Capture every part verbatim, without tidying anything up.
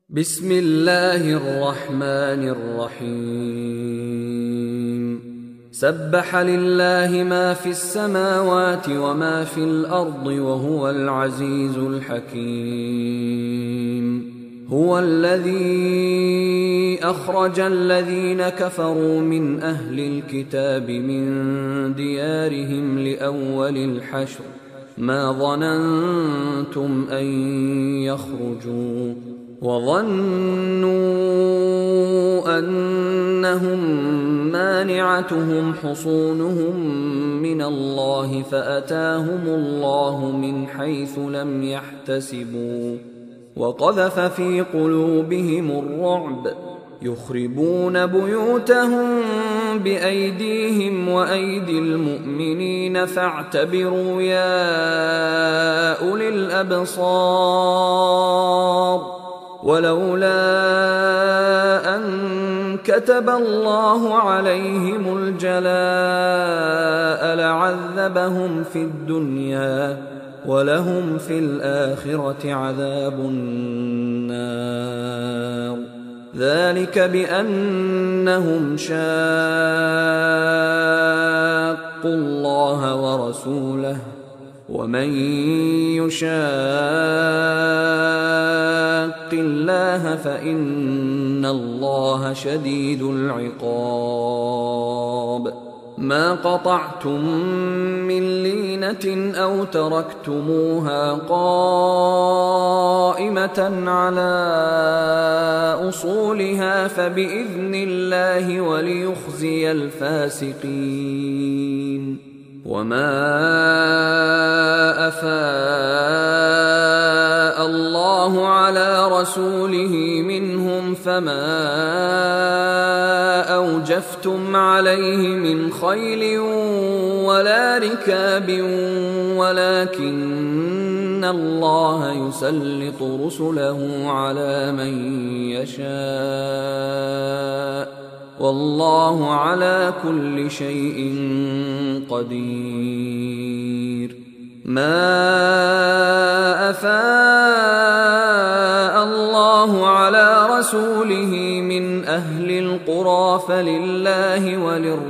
بسم الله الرحمن الرحيم سبح لله ما في السماوات وما في الأرض وهو العزيز الحكيم هو الذي أخرج الذين كفروا من أهل الكتاب من ديارهم لأول الحشر ما ظننتم أن يخرجوا وظنوا أنهم مانعتهم حصونهم من الله فأتاهم الله من حيث لم يحتسبوا وقذف في قلوبهم الرعب يخربون بيوتهم بأيديهم وأيدي المؤمنين فاعتبروا يا أولي الأبصار ولولا أن كتب الله عليهم الجلاء لعذبهم في الدنيا ولهم في الآخرة عذاب النار ذلك بأنهم شاقوا الله ورسوله ومن يشاق الله فإن الله شديد العقاب ما قطعتم من لينة أو تركتموها قائمة على أصولها فبإذن الله وليخزي الفاسقين وما أفاء الله على رسوله منهم فما أوجفتم عليه من خيل ولا ركاب ولكن الله يسلط رسله على من يشاء والله على كل شيء قدير ما أفاء الله على رسوله من أهل القرى فلله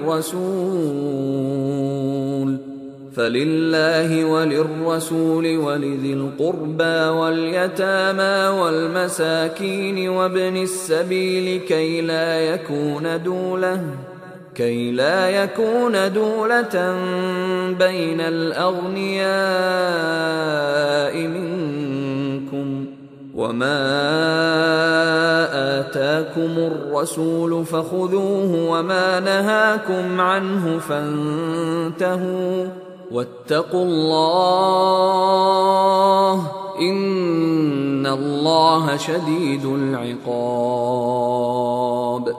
وللرسول فلله وللرسول ولذي القربى واليتامى والمساكين وابن السبيل كي لا يكون دولة كي لا يكون دولة بين الأغنياء منكم وما آتاكم الرسول فخذوه وما نهاكم عنه فانتهوا واتقوا الله إن الله شديد العقاب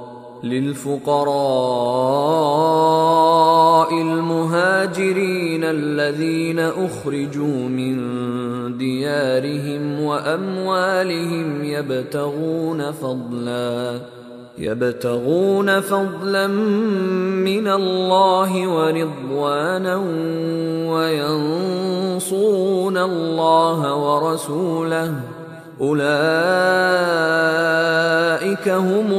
للفقراء المهاجرين الذين أخرجوا من ديارهم وأموالهم يبتغون فضلا يبتغون فضلا من الله ورضوانا وينصرون الله ورسوله أولئك هم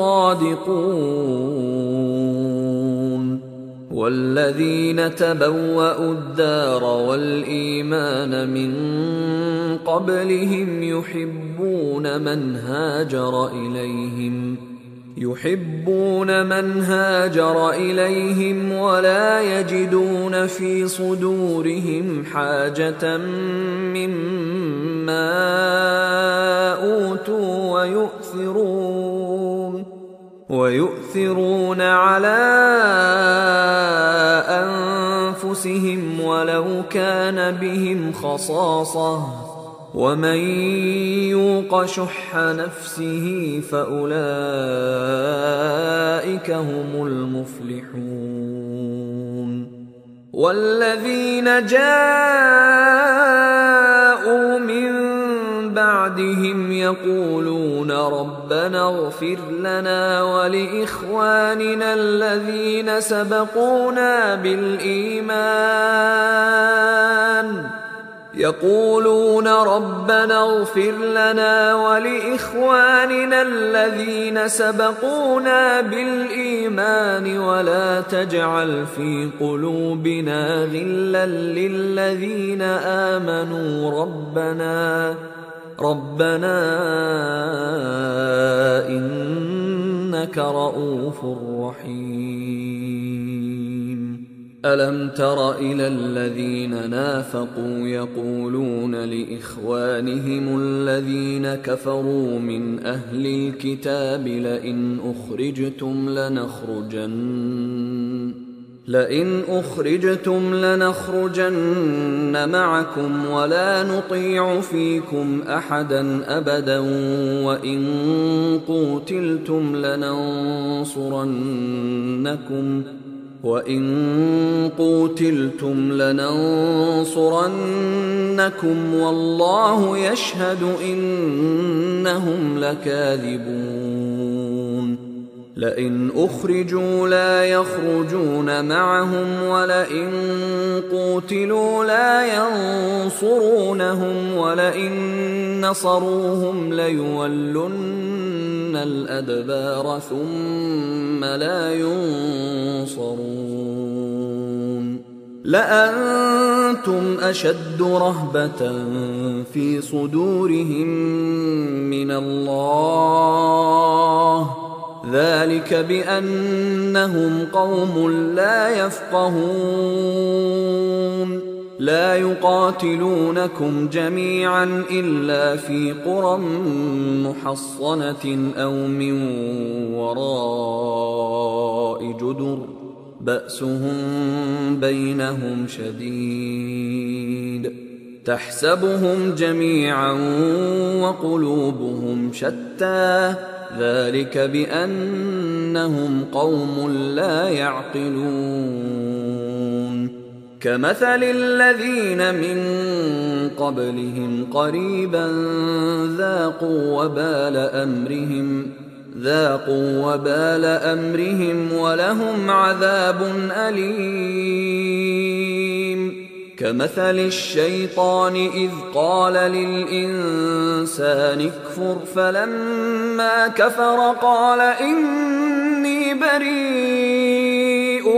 الصادقون والذين تبوأوا الدار والإيمان من قبلهم يحبون من هاجر إليهم يحبون من هاجر إليهم ولا يجدون في صدورهم حاجة مما أوتوا ويؤثرون ويؤثرون على أنفسهم ولو كان بهم خصاصة ومن يوق شح نفسه فأولئك هم المفلحون والذين جاءوا من بعدهم يقولون ربنا اغفر لنا ولإخواننا الذين سبقونا بالإيمان يقولون ربنا اغفر لنا ولإخواننا الذين سبقونا بالإيمان ولا تجعل في قلوبنا غلا للذين آمنوا ربنا ربنا إنك رؤوف رحيم. ألم تر إلى الذين نافقوا يقولون لإخوانهم الذين كفروا من أهل الكتاب لئن أخرجتم لنخرجن لئن أخرجتم لنخرجن معكم ولا نطيع فيكم أحدا أبدا وإن قوتلتم لننصرنكم وإن قوتلتم لننصرنكم والله يشهد إنهم لكاذبون. لئن أخرجوا لا يخرجون معهم ولئن قوتلوا لا ينصرونهم ولئن نصروهم ليولن الأدبار ثم لا ينصرون. لأنتم أشد رهبة في صدورهم من الله ذلك بأنهم قوم لا يفقهون. لا يقاتلونكم جميعا إلا في قرى محصنة أو من وراء جدر بأسهم بينهم شديد تحسبهم جميعا وقلوبهم شتى ذلك بأنهم قوم لا يعقلون. كمثل الذين من قبلهم قريبا ذاقوا وبال أمرهم ذاقوا وبال أمرهم ولهم عذاب أليم. كمثل الشيطان إذ قال للإنسان اكفر فلما كفر قال إني بريء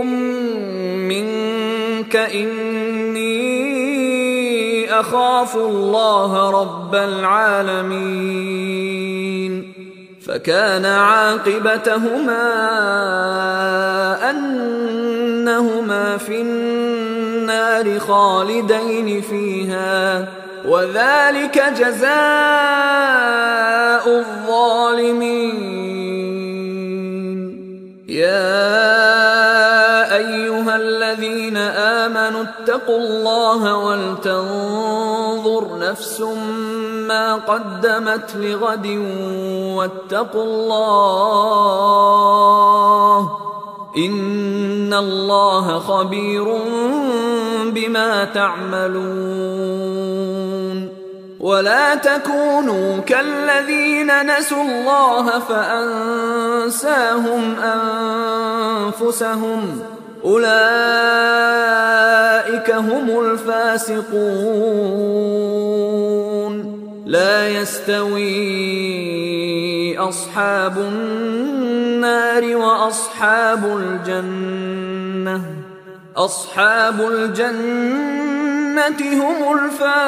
منك إني أخاف الله رب العالمين. فكان عاقبتهما أنهما في النار خالدين فيها وذلك جزاء الظالمين. يا أيها الذين آمنوا اتقوا الله ولتنظر نفس ما قدمت لغد واتقوا الله إن الله خبير بما تعملون. ولا تكونوا كالذين نسوا الله فأنساهم أنفسهم أولئك هم الفاسقون. لا يستوي أصحاب النار وأصحاب الجنة أصحاب الجنة هم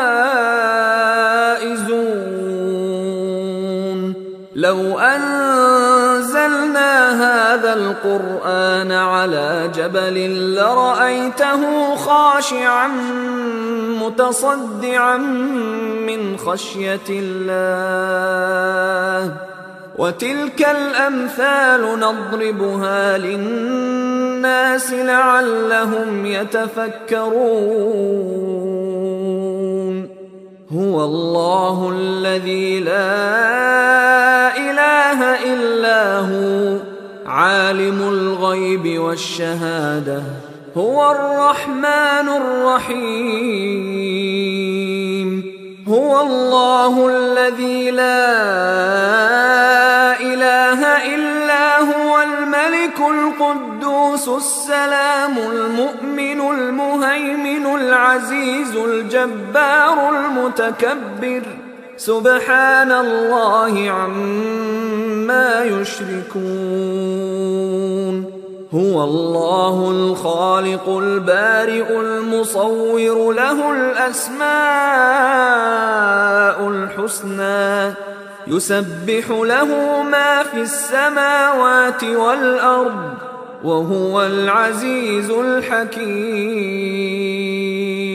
الفائزون. لو أنزلنا هذا القرآن على جبل لرأيته خاشعا متصدعا من خشية الله. وتلك الأمثال نضربها للناس لعلهم يتفكرون. هو الله الذي لا إله إلا هو عالم الغيب والشهادة هو الرحمن الرحيم. هو الله الذي لا إله إلا هو الملك القدوس القدوس السلام المؤمن المهيمن العزيز الجبار المتكبر سبحان الله عما يشركون هو الله الخالق البارئ المصور له الأسماء الحسنى يسبح له ما في السماوات والأرض وهو العزيز الحكيم